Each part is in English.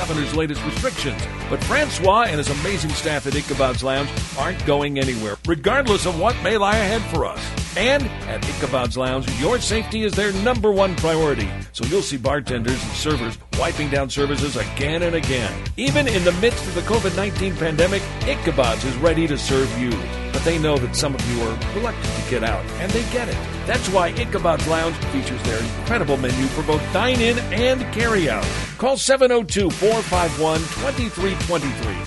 governor's latest restrictions. But Francois and his amazing staff at Ichabod's Lounge aren't going anywhere, regardless of what may lie ahead for us. And at Ichabod's Lounge, your safety is their number one priority. So you'll see bartenders and servers wiping down services again and again. Even in the midst of the COVID-19 pandemic, Ichabod's is ready to serve you. But they know that some of you are reluctant to get out, and they get it. That's why Ichabod's Lounge features their incredible menu for both dine-in and carry-out. Call 702-451-2323.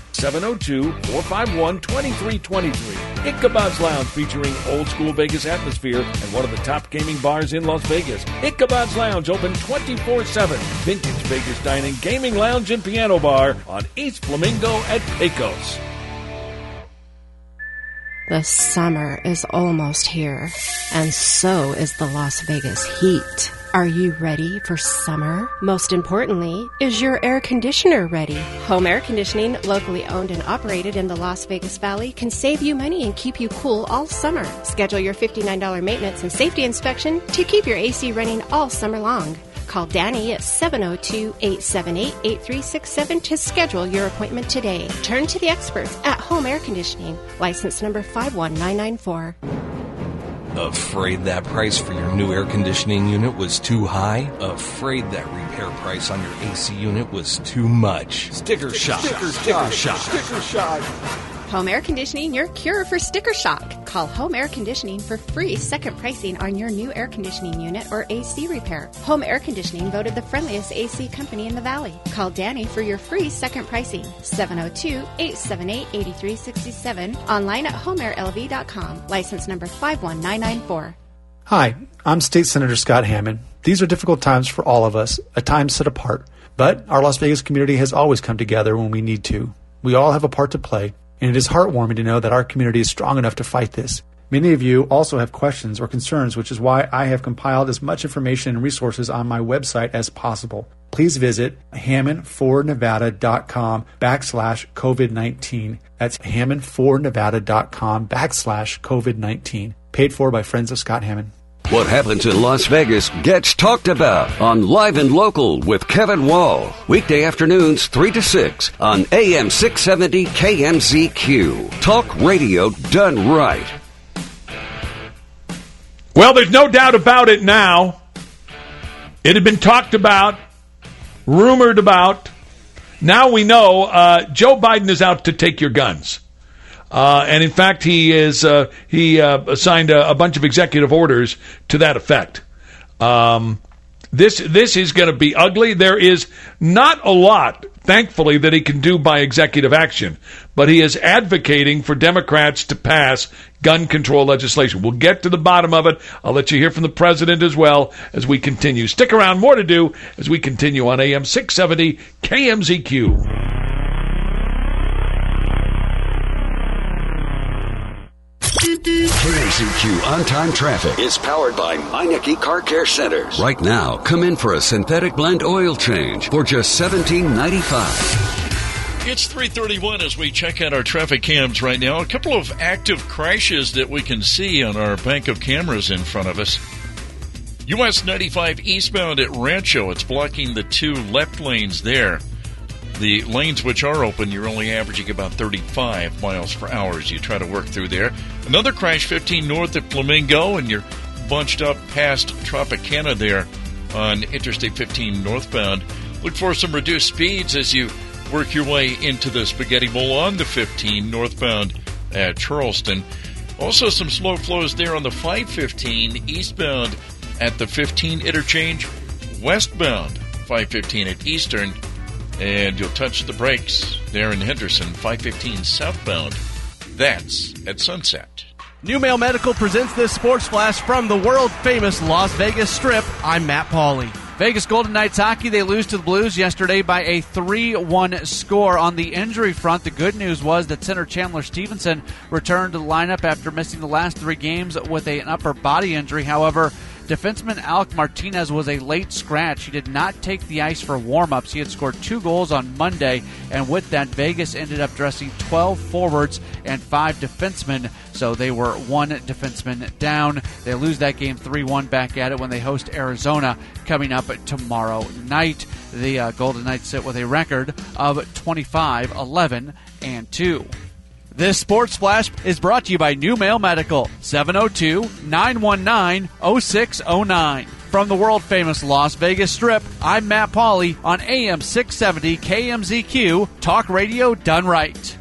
702-451-2323. Ichabod's Lounge, featuring old-school Vegas atmosphere and one of the top gaming bars in Las Vegas. Ichabod's Lounge, open 24/7. Vintage Vegas dining, gaming lounge, and piano bar on East Flamingo at Pecos. The summer is almost here, and so is the Las Vegas heat. Are you ready for summer? Most importantly, is your air conditioner ready? Home Air Conditioning, locally owned and operated in the Las Vegas Valley, can save you money and keep you cool all summer. Schedule your $59 maintenance and safety inspection to keep your AC running all summer long. Call Danny at 702-878-8367 to schedule your appointment today. Turn to the experts at Home Air Conditioning, license number 51994. Afraid that price for your new air conditioning unit was too high? Afraid that repair price on your AC unit was too much? Sticker shock. Sticker shock. Home Air Conditioning, your cure for sticker shock. Call Home Air Conditioning for free second pricing on your new air conditioning unit or AC repair. Home Air Conditioning voted the friendliest AC company in the Valley. Call Danny for your free second pricing. 702-878-8367. Online at homeairlv.com. License number 51994. Hi, I'm State Senator Scott Hammond. These are difficult times for all of us, a time set apart. But our Las Vegas community has always come together when we need to. We all have a part to play. And it is heartwarming to know that our community is strong enough to fight this. Many of you also have questions or concerns, which is why I have compiled as much information and resources on my website as possible. Please visit hammond4nevada.com/COVID-19. That's hammond4nevada.com/COVID-19. Paid for by friends of Scott Hammond. What happens in Las Vegas gets talked about on Live and Local with Kevin Wall. Weekday afternoons 3 to 6 on AM 670 KMZQ. Talk radio done right. Well, there's no doubt about it now. It had been talked about, rumored about. Now we know Joe Biden is out to take your guns. And in fact, he signed a bunch of executive orders to that effect. This is going to be ugly. There is not a lot, thankfully, that he can do by executive action, but he is advocating for Democrats to pass gun control legislation. We'll get to the bottom of it. I'll let you hear from the president as well as we continue. Stick around, more to do as we continue on AM 670 KMZQ. KMZQ On-Time Traffic is powered by Meineke Car Care Centers. Right now, come in for a synthetic blend oil change for just $17.95. It's 3:31 as we check out our traffic cams right now. A couple of active crashes that we can see on our bank of cameras in front of us. US 95 eastbound at Rancho. It's blocking the two left lanes there. The lanes which are open, you're only averaging about 35 miles per hour as you try to work through there. Another crash 15 north at Flamingo, and you're bunched up past Tropicana there on Interstate 15 northbound. Look for some reduced speeds as you work your way into the Spaghetti Bowl on the 15 northbound at Charleston. Also some slow flows there on the 515 eastbound at the 15 interchange, westbound 515 at Eastern. And you'll touch the brakes there in Henderson, 515 southbound. That's at Sunset. New Mail Medical presents this sports flash from the world-famous Las Vegas Strip. I'm Matt Pauley. Vegas Golden Knights hockey, they lose to the Blues yesterday by a 3-1 score. On the injury front, the good news was that center Chandler Stevenson returned to the lineup after missing the last 3 games with an upper body injury. However, Defenseman Alec Martinez was a late scratch. He did not take the ice for warm-ups. He had scored 2 goals on Monday, and with that, Vegas ended up dressing 12 forwards and 5 defensemen, so they were 1 defenseman down. They lose that game 3-1 back at it when they host Arizona coming up tomorrow night. The Golden Knights sit with a record of 25-11-2. This Sports Flash is brought to you by New Mail Medical, 702-919-0609. From the world-famous Las Vegas Strip, I'm Matt Pauley on AM 670 KMZQ, Talk Radio done right.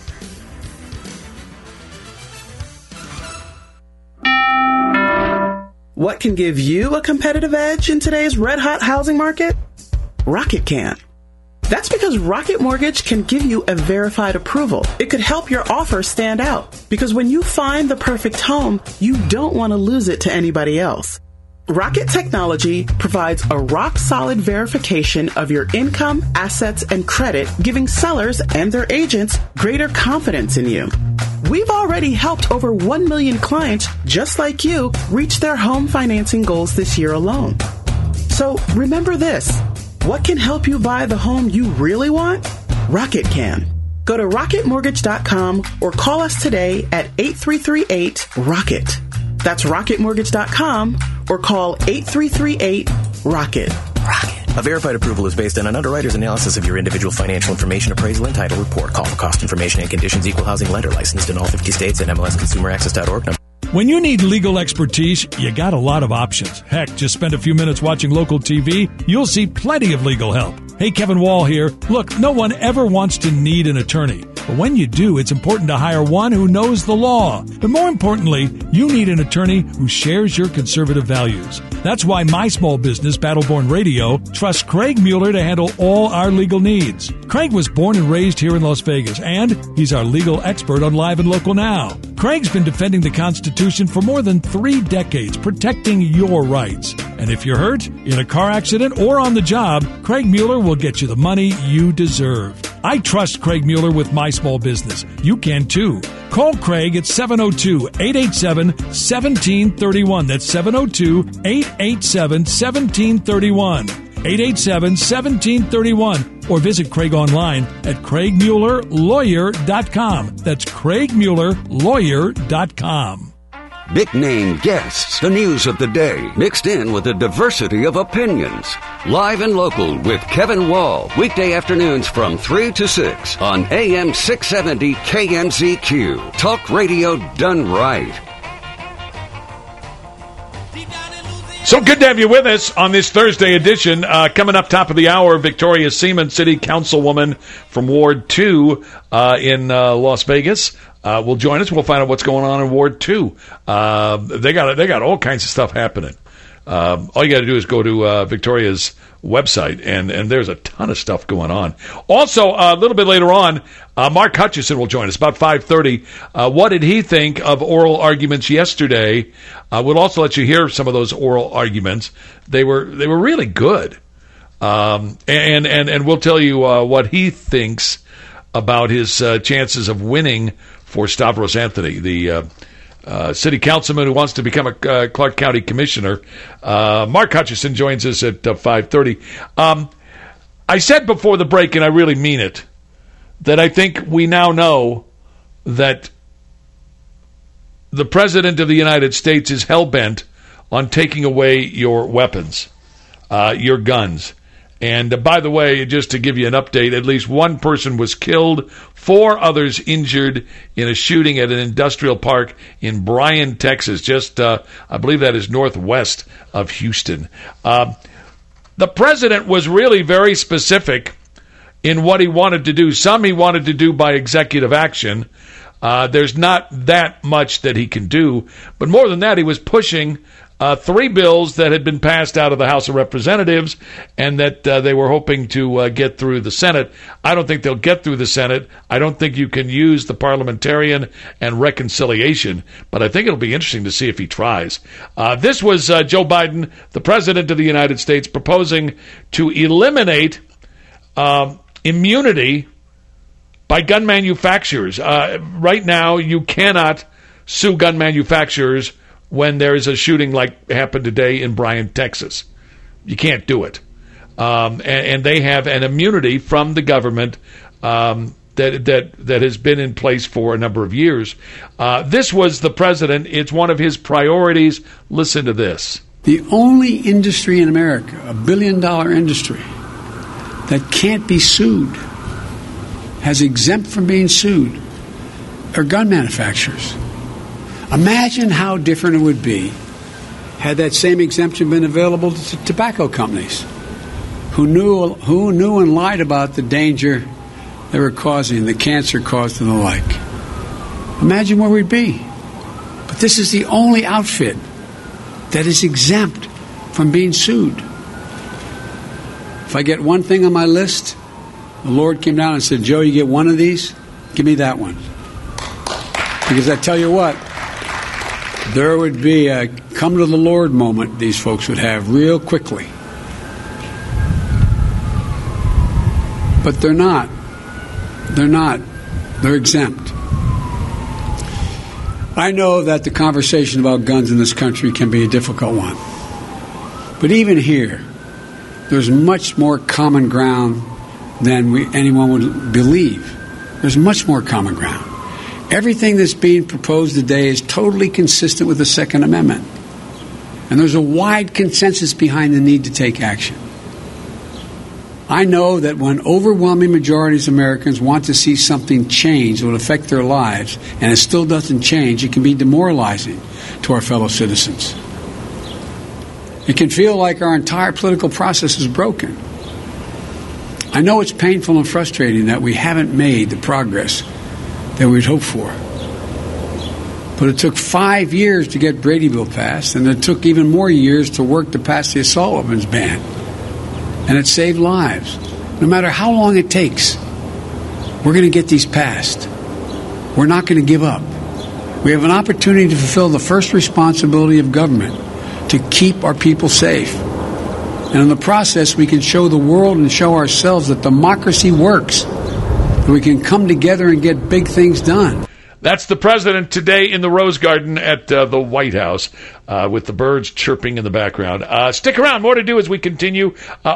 What can give you a competitive edge in today's red-hot housing market? Rocket can. That's because Rocket Mortgage can give you a verified approval. It could help your offer stand out. Because when you find the perfect home, you don't want to lose it to anybody else. Rocket Technology provides a rock-solid verification of your income, assets, and credit, giving sellers and their agents greater confidence in you. We've already helped over 1 million clients just like you reach their home financing goals this year alone. So remember this. What can help you buy the home you really want? Rocket can. Go to rocketmortgage.com or call us today at 8338-ROCKET. That's rocketmortgage.com or call 8338-ROCKET. Rocket. A verified approval is based on an underwriter's analysis of your individual financial information, appraisal, and title report. Call for cost information and conditions. Equal housing lender licensed in all 50 states and MLSConsumerAccess.org. When you need legal expertise, you got a lot of options. Heck, just spend a few minutes watching local TV. You'll see plenty of legal help. Hey, Kevin Wall here. Look, no one ever wants to need an attorney. But when you do, it's important to hire one who knows the law. But more importantly, you need an attorney who shares your conservative values. That's why my small business, Battleborn Radio, trusts Craig Mueller to handle all our legal needs. Craig was born and raised here in Las Vegas, and he's our legal expert on Live and Local Now. Craig's been defending the Constitution for more than 3 decades, protecting your rights. And if you're hurt, in a car accident, or on the job, Craig Mueller will get you the money you deserve. I trust Craig Mueller with my small business. You can too. Call Craig at 702-887-1731. That's 702-887-1731. 887-1731. Or visit Craig online at CraigMuellerLawyer.com. That's CraigMuellerLawyer.com. Big name guests, the news of the day, mixed in with a diversity of opinions. Live and Local with Kevin Wall, weekday afternoons from 3 to 6 on AM 670 KMZQ. Talk radio done right. So good to have you with us on this Thursday edition. Coming up top of the hour, Victoria Seaman, City Councilwoman from Ward 2 in Las Vegas, will join us. We'll find out what's going on in Ward 2. They got all kinds of stuff happening. All you got to do is go to Victoria's website, and there's a ton of stuff going on. Also, a little bit later on, Mark Hutchison will join us about 5:30. What did he think of oral arguments yesterday? We'll also let you hear some of those oral arguments. They were really good, and we'll tell you what he thinks about his chances of winning for Stavros Anthony, the city councilman who wants to become a Clark County commissioner. Mark Hutchison joins us at 5:30. I said before the break, and I really mean it, that I think we now know that the President of the United States is hell-bent on taking away your weapons, your guns. And by the way, just to give you an update, at least one person was killed, 4 others injured in a shooting at an industrial park in Bryan, Texas, just, I believe that is northwest of Houston. The president was really very specific in what he wanted to do. Some he wanted to do by executive action. There's not that much that he can do. But more than that, he was pushing 3 bills that had been passed out of the House of Representatives and that they were hoping to get through the Senate. I don't think they'll get through the Senate. I don't think you can use the parliamentarian and reconciliation, but I think it'll be interesting to see if he tries. This was Joe Biden, the President of the United States, proposing to eliminate immunity by gun manufacturers. Right now, you cannot sue gun manufacturers when there is a shooting like happened today in Bryan, Texas. You can't do it. And they have an immunity from the government that has been in place for a number of years. This was the president. It's one of his priorities. Listen to this. The only industry in America, $1 billion industry, that can't be sued, has exempt from being sued, are gun manufacturers. Imagine how different it would be had that same exemption been available to tobacco companies who knew and lied about the danger they were causing, the cancer caused and the like. Imagine where we'd be. But this is the only outfit that is exempt from being sued. If I get one thing on my list, the Lord came down and said, Joe, you get one of these, give me that one. Because I tell you what, there would be a come to the Lord moment these folks would have real quickly. But they're not. They're not. They're exempt. I know that the conversation about guns in this country can be a difficult one. But even here, there's much more common ground than anyone would believe. There's much more common ground. Everything that's being proposed today is totally consistent with the Second Amendment. And there's a wide consensus behind the need to take action. I know that when overwhelming majorities of Americans want to see something change that will affect their lives, and it still doesn't change, it can be demoralizing to our fellow citizens. It can feel like our entire political process is broken. I know it's painful and frustrating that we haven't made the progress that we'd hoped for. But it took 5 years to get Brady Bill passed, and it took even more years to work to pass the assault weapons ban. And it saved lives. No matter how long it takes, we're going to get these passed. We're not going to give up. We have an opportunity to fulfill the first responsibility of government, to keep our people safe. And in the process, we can show the world and show ourselves that democracy works. That we can come together and get big things done. That's the president today in the Rose Garden at the White House with the birds chirping in the background. Stick around. More to do as we continue.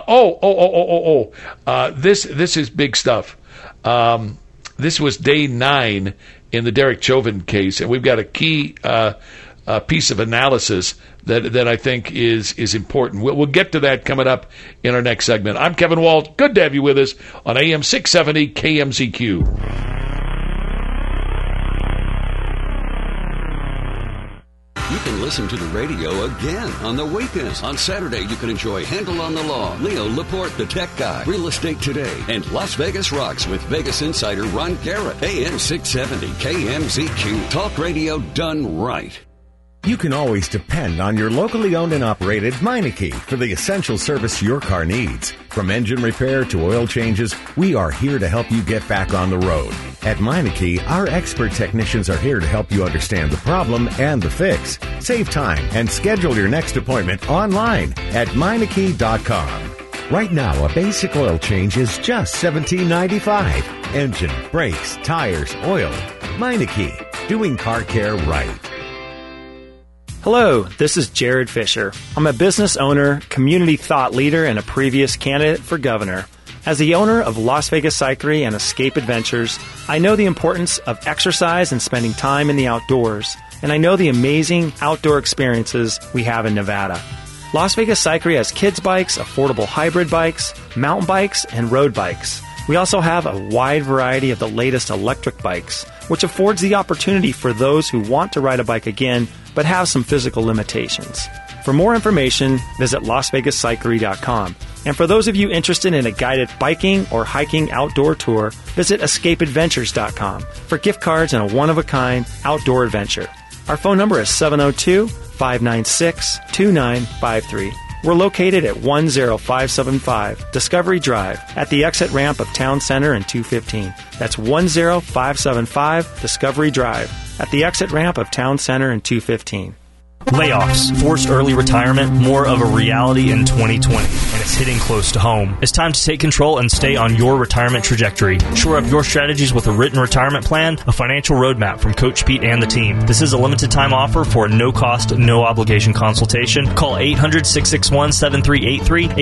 This is big stuff. This was day 9 in the Derek Chauvin case, and we've got a key piece of analysis that I think is important. We'll get to that coming up in our next segment. I'm Kevin Walt. Good to have you with us on AM 670 KMZQ. You can listen to the radio again on the weekends. On Saturday, you can enjoy Handle on the Law, Leo Laporte, the tech guy, Real Estate Today, and Las Vegas Rocks with Vegas insider Ron Garrett. AM 670 KMZQ. Talk radio done right. You can always depend on your locally owned and operated Meineke for the essential service your car needs. From engine repair to oil changes, we are here to help you get back on the road. At Meineke, our expert technicians are here to help you understand the problem and the fix. Save time and schedule your next appointment online at Meineke.com. Right now, a basic oil change is just $17.95. Engine, brakes, tires, oil. Meineke, doing car care right. Hello, this is Jared Fisher. I'm a business owner, community thought leader, and a previous candidate for governor. As the owner of Las Vegas Cyclery and Escape Adventures, I know the importance of exercise and spending time in the outdoors, and I know the amazing outdoor experiences we have in Nevada. Las Vegas Cyclery has kids bikes, affordable hybrid bikes, mountain bikes, and road bikes. We also have a wide variety of the latest electric bikes, which affords the opportunity for those who want to ride a bike again but have some physical limitations. For more information, visit LasVegasCyclery.com. And for those of you interested in a guided biking or hiking outdoor tour, visit EscapeAdventures.com for gift cards and a one-of-a-kind outdoor adventure. Our phone number is 702-596-2953. We're located at 10575 Discovery Drive at the exit ramp of Town Center and 215. That's 10575 Discovery Drive at the exit ramp of Town Center and 215. Layoffs, forced early retirement, more of a reality in 2020, and it's hitting close to home. It's time to take control and stay on your retirement trajectory. Shore up your strategies with a written retirement plan, a financial roadmap from Coach Pete and the team. This is a limited time offer for a no-cost, no-obligation consultation. Call 800-661-7383,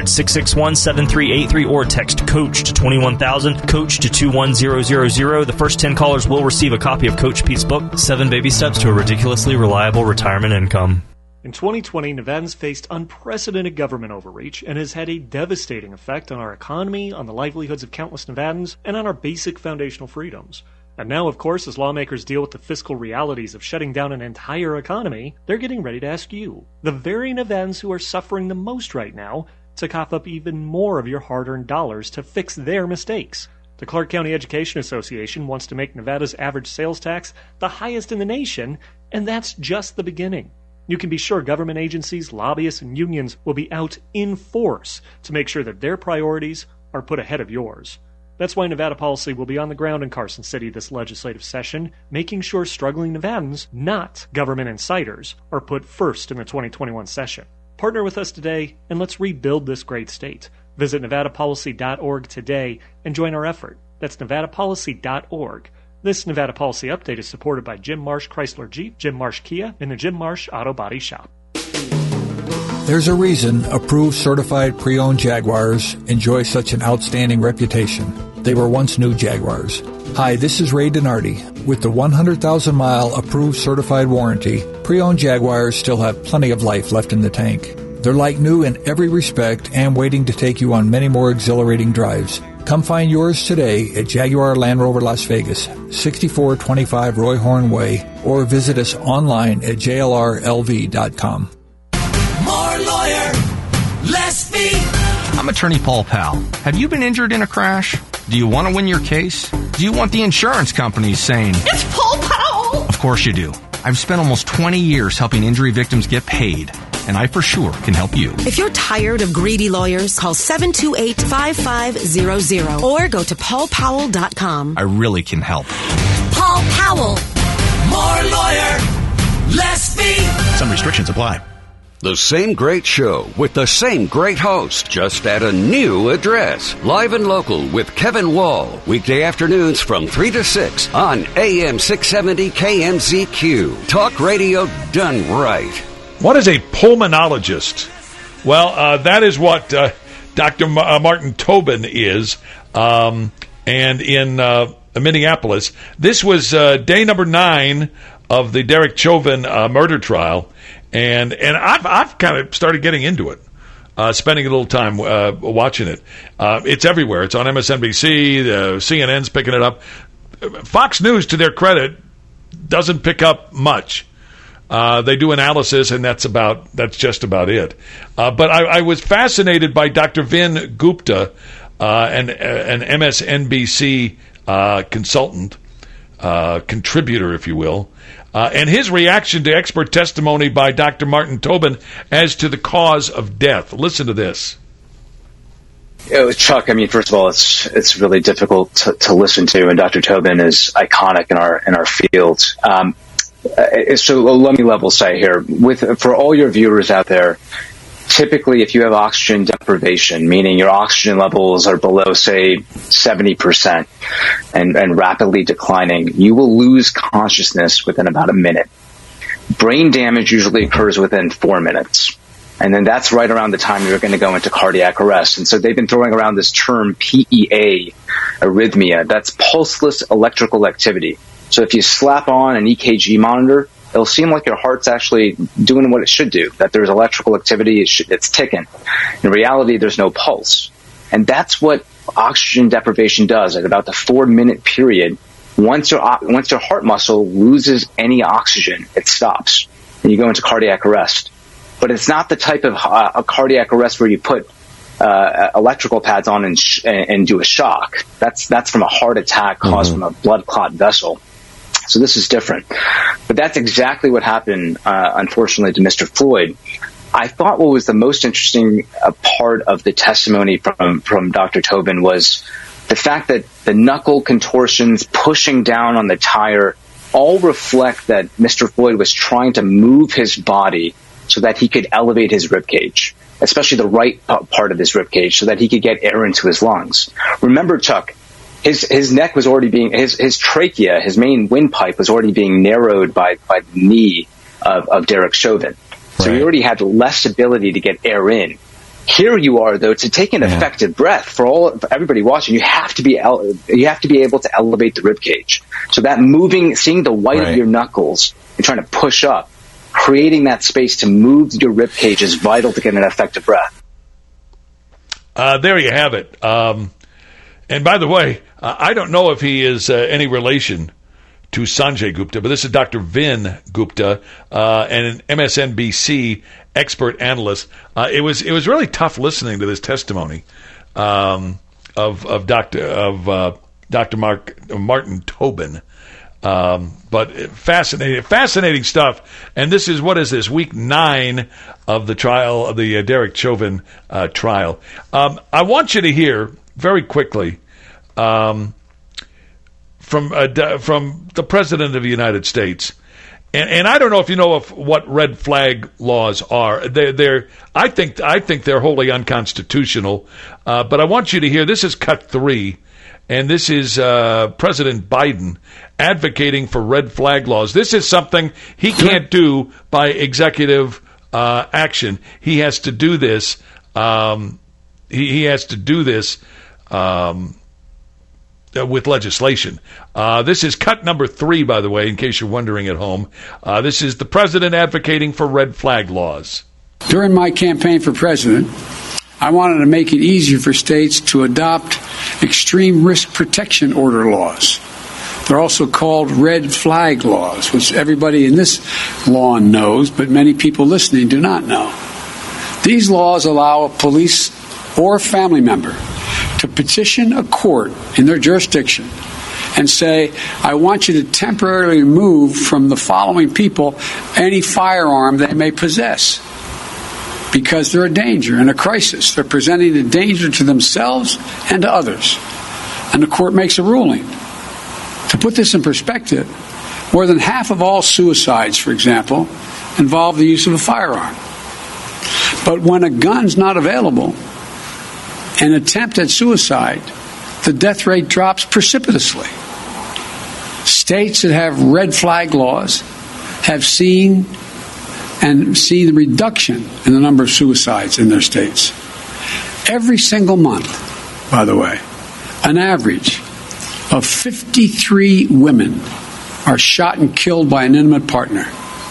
800-661-7383, or text COACH to 21000, COACH to 21000. The first 10 callers will receive a copy of Coach Pete's book, 7 Baby Steps to a Ridiculously Reliable Retirement Income. In 2020, Nevadans faced unprecedented government overreach and has had a devastating effect on our economy, on the livelihoods of countless Nevadans, and on our basic foundational freedoms. And now, of course, as lawmakers deal with the fiscal realities of shutting down an entire economy, they're getting ready to ask you, the very Nevadans who are suffering the most right now, to cough up even more of your hard-earned dollars to fix their mistakes. The Clark County Education Association wants to make Nevada's average sales tax the highest in the nation, and that's just the beginning. You can be sure government agencies, lobbyists, and unions will be out in force to make sure that their priorities are put ahead of yours. That's why Nevada Policy will be on the ground in Carson City this legislative session, making sure struggling Nevadans, not government insiders, are put first in the 2021 session. Partner with us today, and let's rebuild this great state. Visit nevadapolicy.org today and join our effort. That's nevadapolicy.org. This Nevada Policy Update is supported by Jim Marsh Chrysler Jeep, Jim Marsh Kia, and the Jim Marsh Auto Body Shop. There's a reason approved certified pre-owned Jaguars enjoy such an outstanding reputation. They were once new Jaguars. Hi, this is Ray Donardi. With the 100,000-mile approved certified warranty, pre-owned Jaguars still have plenty of life left in the tank. They're like new in every respect and waiting to take you on many more exhilarating drives. Come find yours today at Jaguar Land Rover Las Vegas, 6425 Roy Horn Way, or visit us online at jlrlv.com. More lawyer, less fee. I'm attorney Paul Powell. Have you been injured in a crash? Do you want to win your case? Do you want the insurance companies saying, It's Paul Powell? Of course you do. I've spent almost 20 years helping injury victims get paid, and I for sure can help you. If you're tired of greedy lawyers, call 728-5500 or go to paulpowell.com. I really can help. Paul Powell. More lawyer, less fee. Some restrictions apply. The same great show with the same great host, just at a new address. Live and Local with Kevin Wall. Weekday afternoons from 3 to 6 on AM 670 KMZQ. Talk radio done right. What is a pulmonologist? Well, that is what Dr. Martin Tobin is. And in Minneapolis, this was day number 9 of the Derek Chauvin murder trial. And I've kind of started getting into it, spending a little time watching it. It's everywhere. It's on MSNBC. CNN's picking it up. Fox News, to their credit, doesn't pick up much. They do analysis, and that's just about it. But I was fascinated by Dr. Vin Gupta, an MSNBC consultant, contributor, if you will. And his reaction to expert testimony by Dr. Martin Tobin as to the cause of death. Listen to this. Chuck, I mean, first of all, it's really difficult to listen to, and Dr. Tobin is iconic in our field. So let me level set here. For all your viewers out there, typically if you have oxygen deprivation, meaning your oxygen levels are below, say, 70% and rapidly declining, you will lose consciousness within about a minute. Brain damage usually occurs within 4 minutes. And then that's right around the time you're going to go into cardiac arrest. And so they've been throwing around this term PEA, arrhythmia. That's pulseless electrical activity. So if you slap on an EKG monitor, it'll seem like your heart's actually doing what it should do, that there's electrical activity, it's ticking. In reality, there's no pulse. And that's what oxygen deprivation does at about the 4-minute period. Once your heart muscle loses any oxygen, it stops, and you go into cardiac arrest. But it's not the type of a cardiac arrest where you put electrical pads on and do a shock. That's from a heart attack caused from a blood clot vessel. So this is different. But that's exactly what happened, unfortunately, to Mr. Floyd. I thought what was the most interesting part of the testimony from Dr. Tobin was the fact that the knuckle contortions, pushing down on the tire, all reflect that Mr. Floyd was trying to move his body so that he could elevate his ribcage, especially the right part of his ribcage, so that he could get air into his lungs. Remember, Chuck, his neck was already being, his trachea, his main windpipe was already being narrowed by the knee of Derek Chauvin. So he already had less ability to get air in. Here you are, though, to take an effective breath for everybody watching. You have to be able to elevate the ribcage. So that moving, seeing the white of your knuckles and trying to push up, creating that space to move your ribcage is vital to get an effective breath. There you have it. And by the way, I don't know if he is any relation to Sanjay Gupta, but this is Dr. Vin Gupta, and an MSNBC expert analyst. It was really tough listening to this testimony of Dr. Martin Tobin. But fascinating stuff. And this is, what is this, week 9 of the trial, of the Derek Chauvin trial. I want you to hear very quickly from the President of the United States. And I don't know if you know what red flag laws are. I think they're wholly unconstitutional. But I want you to hear, this is cut 3. And this is President Biden advocating for red flag laws. This is something he can't do by executive action. He has to do this. He has to do this with legislation. This is cut number 3, by the way, in case you're wondering at home. This is the president advocating for red flag laws. During my campaign for president, I wanted to make it easier for states to adopt extreme risk protection order laws. They're also called red flag laws, which everybody in this lawn knows, but many people listening do not know. These laws allow a police or family member to petition a court in their jurisdiction and say, I want you to temporarily remove from the following people any firearm they may possess, because they're a danger and a crisis. They're presenting a danger to themselves and to others. And the court makes a ruling. To put this in perspective, more than half of all suicides, for example, involve the use of a firearm. But when a gun's not available, an attempt at suicide, the death rate drops precipitously. States that have red flag laws have seen the reduction in the number of suicides in their states. Every single month, by the way, an average of 53 women are shot and killed by an intimate partner.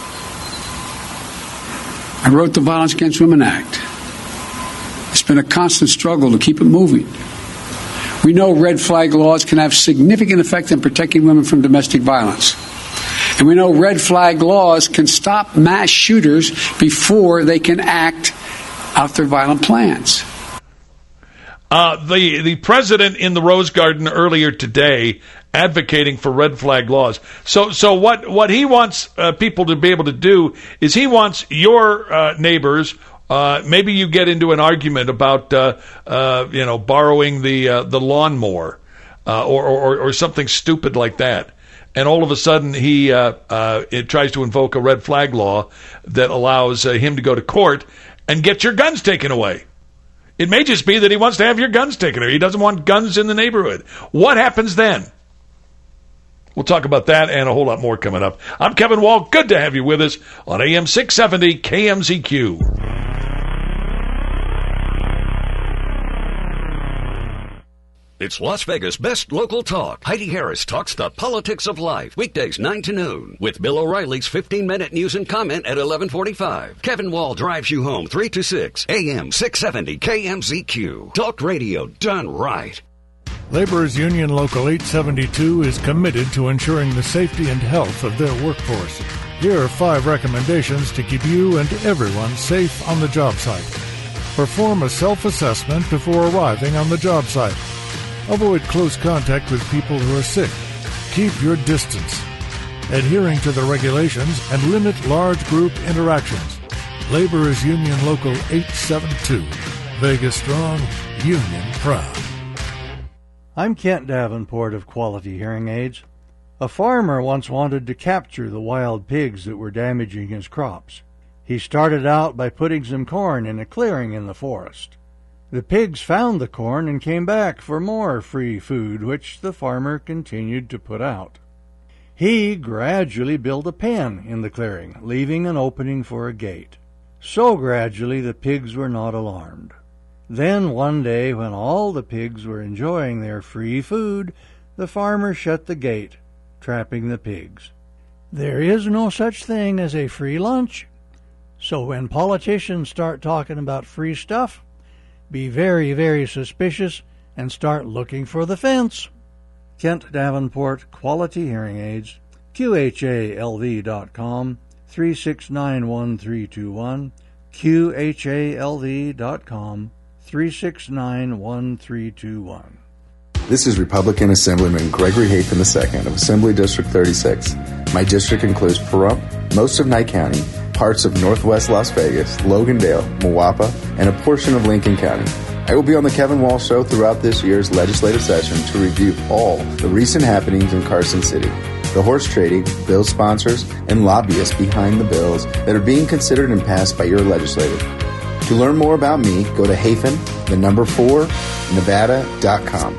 I wrote the Violence Against Women Act. It's been a constant struggle to keep it moving. We know red flag laws can have significant effect in protecting women from domestic violence. And we know red flag laws can stop mass shooters before they can act out their violent plans. The president in the Rose Garden earlier today advocating for red flag laws. So what he wants people to be able to do is he wants your neighbors. Maybe you get into an argument about borrowing the lawnmower or something stupid like that. And all of a sudden, it tries to invoke a red flag law that allows him to go to court and get your guns taken away. It may just be that he wants to have your guns taken away. He doesn't want guns in the neighborhood. What happens then? We'll talk about that and a whole lot more coming up. I'm Kevin Wall. Good to have you with us on AM 670 KMZQ. It's Las Vegas' best local talk. Heidi Harris talks the politics of life. Weekdays 9 to noon. With Bill O'Reilly's 15-minute news and comment at 11:45. Kevin Wall drives you home 3 to 6. AM 670 KMZQ. Talk radio done right. Laborers Union Local 872 is committed to ensuring the safety and health of their workforce. Here are 5 recommendations to keep you and everyone safe on the job site. Perform a self-assessment before arriving on the job site. Avoid close contact with people who are sick. Keep your distance. Adhering to the regulations and limit large group interactions. Laborers Union Local 872. Vegas strong, union proud. I'm Kent Davenport of Quality Hearing Aids. A farmer once wanted to capture the wild pigs that were damaging his crops. He started out by putting some corn in a clearing in the forest. The pigs found the corn and came back for more free food, which the farmer continued to put out. He gradually built a pen in the clearing, leaving an opening for a gate. So gradually the pigs were not alarmed. Then one day, when all the pigs were enjoying their free food, the farmer shut the gate, trapping the pigs. There is no such thing as a free lunch. So when politicians start talking about free stuff, be very, very suspicious and start looking for the fence. Kent Davenport, Quality Hearing Aids, QHALV.com, 3691321, QHALV.com, 3691321. This is Republican Assemblyman Gregory Hafen II of Assembly District 36. My district includes Pahrump, most of Nye County, parts of northwest Las Vegas, Logandale, Moapa, and a portion of Lincoln County. I will be on the Kevin Walsh Show throughout this year's legislative session to review all the recent happenings in Carson City, the horse trading, bill sponsors, and lobbyists behind the bills that are being considered and passed by your legislature. To learn more about me, go to Nevada.com.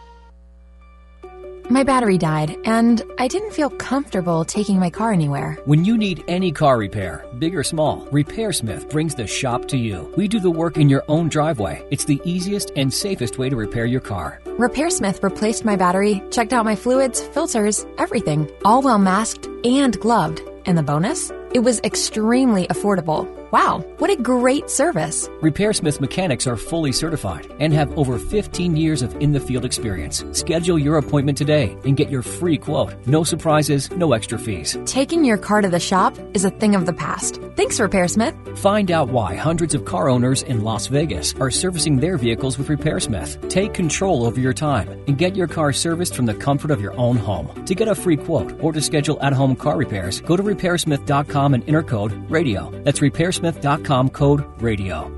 My battery died, and I didn't feel comfortable taking my car anywhere. When you need any car repair, big or small, RepairSmith brings the shop to you. We do the work in your own driveway. It's the easiest and safest way to repair your car. RepairSmith replaced my battery, checked out my fluids, filters, everything, all well masked and gloved. And the bonus? It was extremely affordable. Wow, what a great service. RepairSmith mechanics are fully certified and have over 15 years of in-the-field experience. Schedule your appointment today and get your free quote. No surprises, no extra fees. Taking your car to the shop is a thing of the past. Thanks, RepairSmith. Find out why hundreds of car owners in Las Vegas are servicing their vehicles with RepairSmith. Take control over your time and get your car serviced from the comfort of your own home. To get a free quote or to schedule at-home car repairs, go to RepairSmith.com and enter code RADIO. That's RepairSmith.com, code RADIO.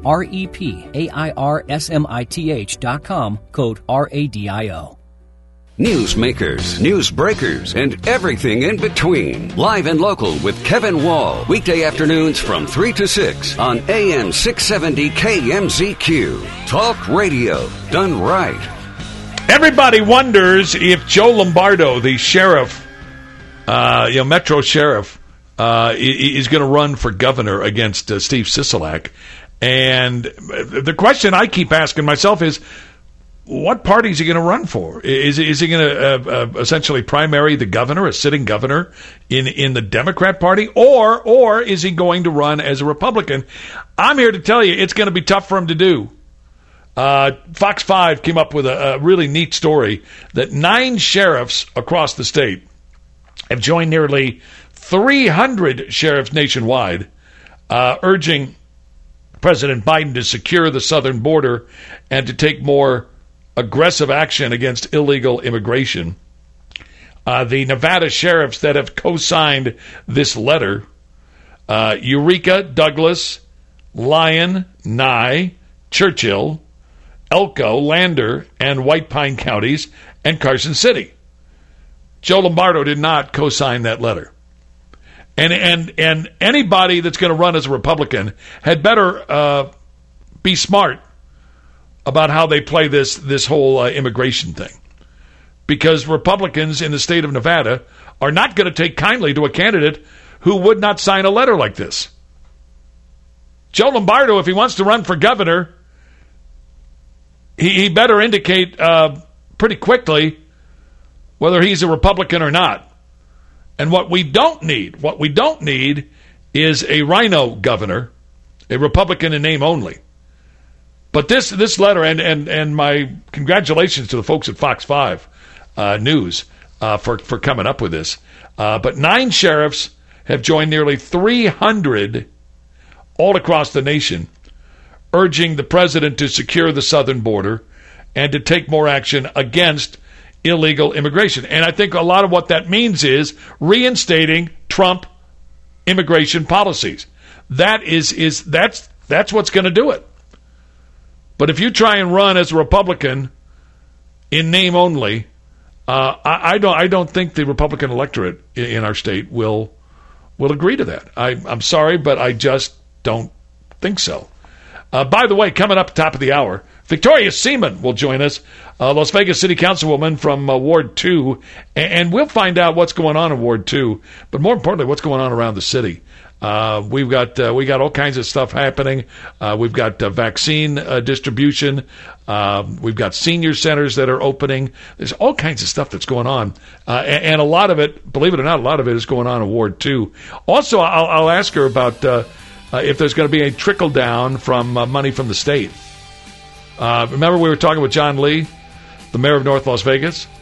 RepairSmith.com, code RADIO. Newsmakers, news breakers, and everything in between. Live and local with Kevin Wall. Weekday afternoons from 3 to 6 on AM 670 KMZQ. Talk radio done right. Everybody wonders if Joe Lombardo, the sheriff, Metro sheriff, is going to run for governor against Steve Sisolak. And the question I keep asking myself is, what party is he going to run for? Is he going to essentially primary the governor, a sitting governor in the Democrat Party, or is he going to run as a Republican? I'm here to tell you it's going to be tough for him to do. Fox 5 came up with a really neat story that 9 sheriffs across the state have joined nearly 300 sheriffs nationwide, urging President Biden to secure the southern border and to take more aggressive action against illegal immigration. The Nevada sheriffs that have co-signed this letter, Eureka, Douglas, Lyon, Nye, Churchill, Elko, Lander, and White Pine counties, and Carson City. Joe Lombardo did not co-sign that letter. And anybody that's going to run as a Republican had better be smart about how they play this whole immigration thing. Because Republicans in the state of Nevada are not going to take kindly to a candidate who would not sign a letter like this. Joe Lombardo, if he wants to run for governor, he better indicate pretty quickly whether he's a Republican or not. And what we don't need is a rhino governor, a Republican in name only. But this letter, and my congratulations to the folks at Fox 5 News for coming up with this. But 9 sheriffs have joined nearly 300 all across the nation, urging the president to secure the southern border and to take more action against illegal immigration. And I think a lot of what that means is reinstating Trump immigration policies. That's what's going to do it. But if you try and run as a Republican in name only, I don't think the Republican electorate in our state will agree to that. I'm sorry, but I just don't think so. By the way, coming up top of the hour, Victoria Seaman will join us, Las Vegas City Councilwoman from Ward 2, and we'll find out what's going on in Ward 2, but more importantly, what's going on around the city. We got all kinds of stuff happening. We've got vaccine distribution. We've got senior centers that are opening. There's all kinds of stuff that's going on, and a lot of it, believe it or not, a lot of it is going on in Ward 2. Also, I'll ask her about if there's going to be a trickle down from money from the state. Remember we were talking with John Lee, the mayor of North Las Vegas?